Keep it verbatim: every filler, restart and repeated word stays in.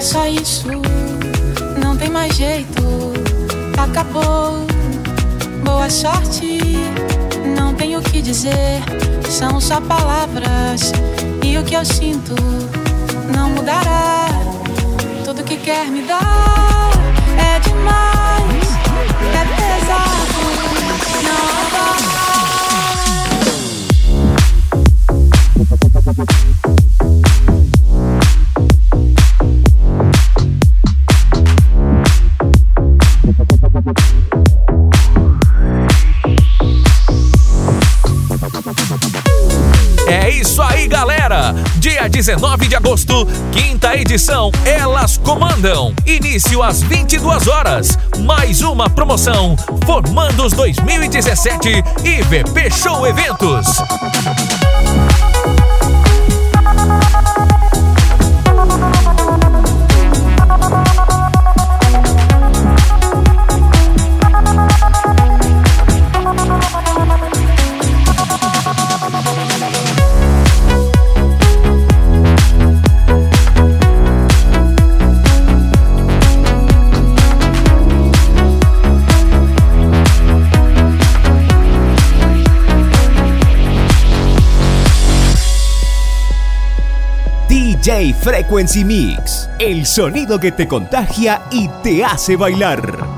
só isso, não tem mais jeito, acabou. Boa sorte, não tenho o que dizer, são só palavras e o que eu sinto não mudará. Tudo que quer me dar é demais, é pesado, não dá. É isso aí, galera! Dia dezenove de agosto, quinta edição Elas Comandam. Início às vinte e duas horas. Mais uma promoção Formandos dois mil e dezessete e V P Show Eventos. D J Frequency Mix, el sonido que te contagia y te hace bailar.